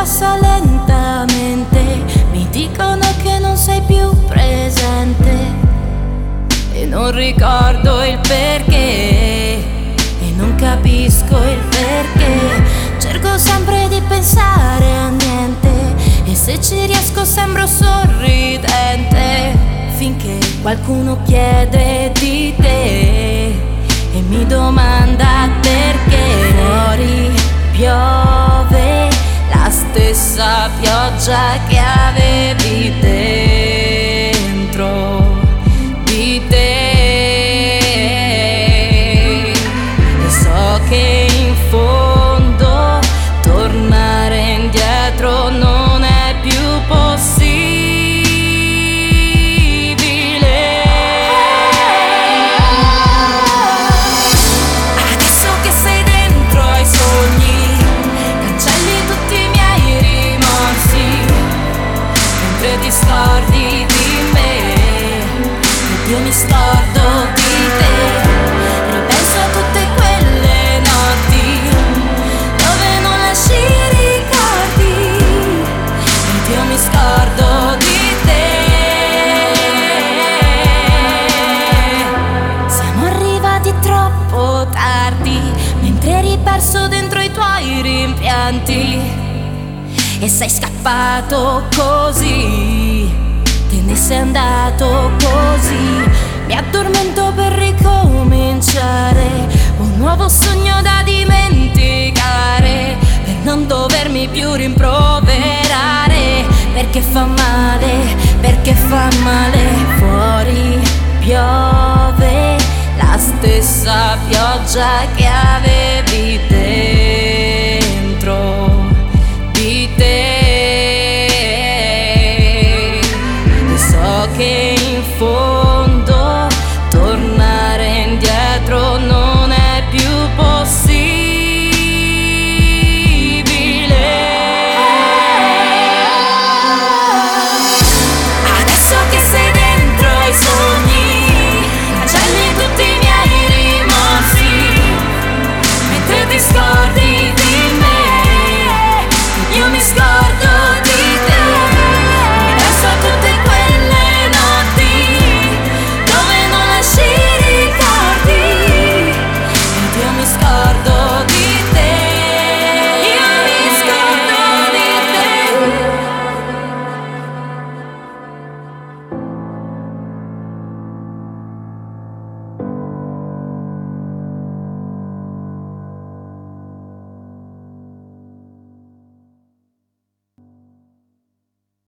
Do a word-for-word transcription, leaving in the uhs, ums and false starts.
passa lentamente, mi dicono che non sei più presente e non ricordo il perché e non capisco il perché. Cerco sempre di pensare a niente e se ci riesco sembro sorridente, finché qualcuno chiede di te e mi domanda perché. Fuori piove la stessa pioggia che avevi dentro di te e so che in fondo tornare indietro non è più possibile. Adesso che sei dentro ai sogni, cancelli tutti i miei rimorsi, mentre ti scordi di me ed io mi scordo di te. Ripenso a tutte quelle notti dove non lasci ricordi ed io mi scordo di te. Siamo arrivati troppo tardi, mentre eri perso dentro i tuoi rimpianti e sei scappato così, te ne sei andato così. Mi addormento per ricominciare un nuovo sogno da dimenticare, per non dovermi più rimproverare, perché fa male, perché fa male. Fuori piove la stessa pioggia che avevi te